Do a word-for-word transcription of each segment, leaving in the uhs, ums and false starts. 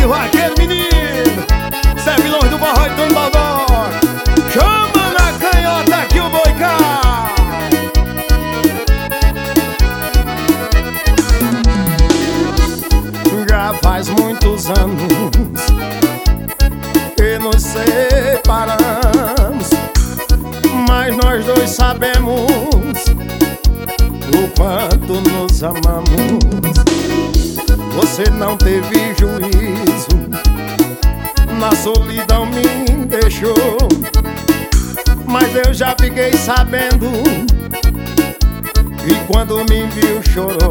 Sangue vaqueiro, menino. Zé Vilões do Barro e Tony Baldó. Chama na canhota que o boi cai. Já faz muitos anos que nos separamos, mas nós dois sabemos o quanto nos amamos. Você não teve juízo, na solidão me deixou, mas eu já fiquei sabendo, e quando me viu chorou.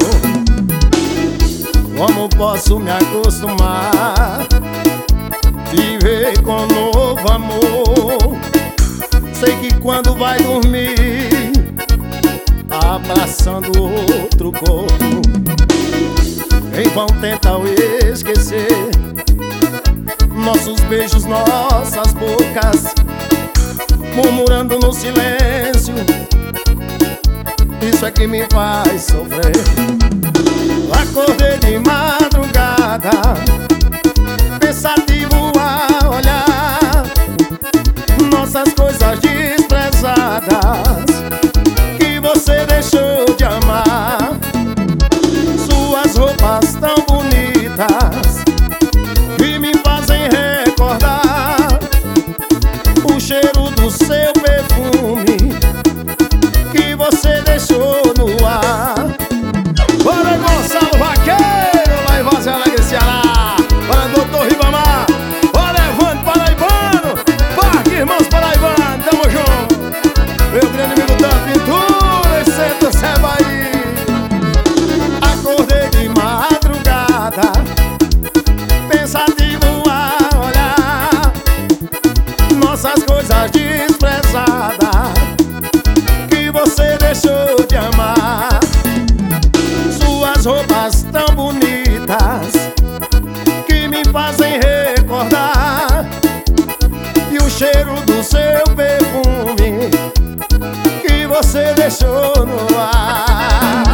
Como posso me acostumar, viver com novo amor? Sei que quando vai dormir, abraçando outro corpo, em vão tenta esquecer nossos beijos, nossas bocas, murmurando no silêncio. Isso é que me faz sofrer. Acordei de madrugada, pensativo a olhar nossas coisas desprezadas que você deixou de amar. Suas roupas tão bonitas que me fazem recordar o cheiro do seu perfume que você deixou no ar. Bora, Gonçalo Vaqueiro, lá em Voz Alegre, Ceará. Bora, doutor Ribamar. Bora, Evandro Paraibano. Parque Irmãos Paraibano, tamo junto. Meu grande amigo da pintura, e senta Seba aí. Acordei de madrugada, pensativo a olhar nossas coisas desprezadas que você deixou de amar. Suas roupas tão bonitas que me fazem recordar, e o cheiro do seu perfume que você deixou no ar.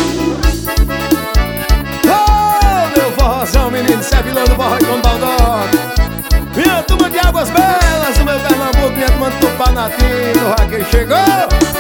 Oh, meu forrozão, menino, Zé Vilões do Barro e Tony Baldó. Minha turma de Águas Belas, o meu Pernambuco, minha turma do Tupanatinho, o vaqueiro chegou.